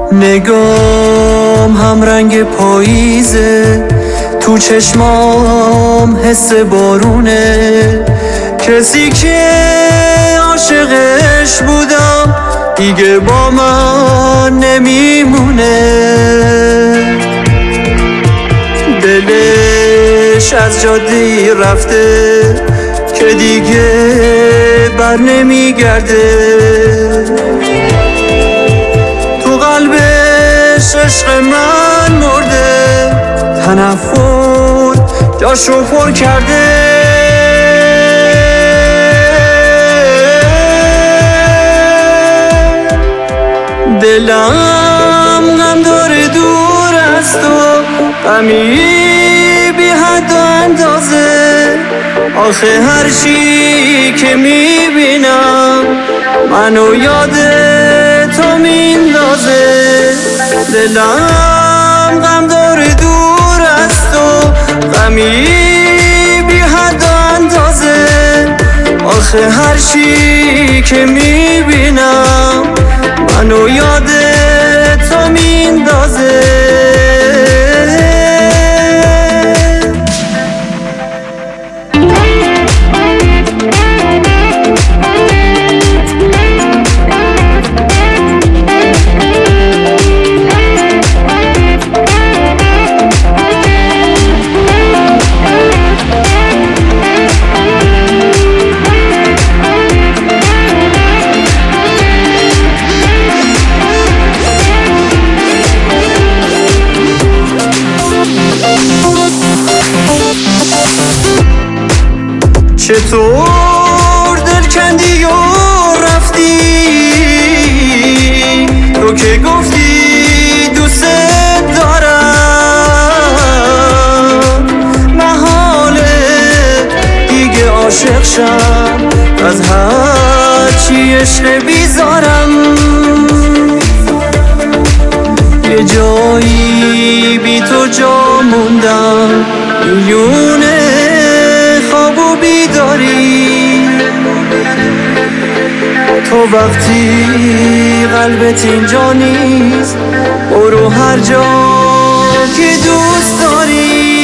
نگام هم رنگ پاییزه، تو چشمام حس بارونه. کسی که عاشقش بودم دیگه با من نمیمونه. دلش از جاده‌ای رفته که دیگه بر نمیگرده. تو قلبش عشق من مرده، تنفر جاشو پر کرده. دلم غم داره دور از تو، غمی بی حد و اندازه. آخه هر چی که میبینم منو یاد تو میندازه. دلم غم داره دور از تو، غمی بی حد و اندازه. آخه هر چی که میبینم منو یاد تو میندازه. چطور دل کندی و رفتی، تو که گفتی دوست دارم. محاله دیگه عاشق شم، از هر چی عشق بیزارم. یه جایی بی تو جا موندم، میونه خواب و بیداری. تو وقتی قلبت اینجا نیست، برو هر جا که دوست داری.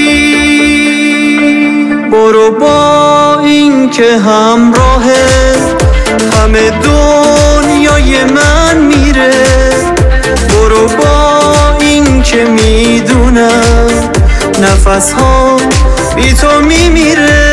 برو با این که همراهه همه دنیای من میره. برو با این که میدونم نفس ها بی تو میمیره.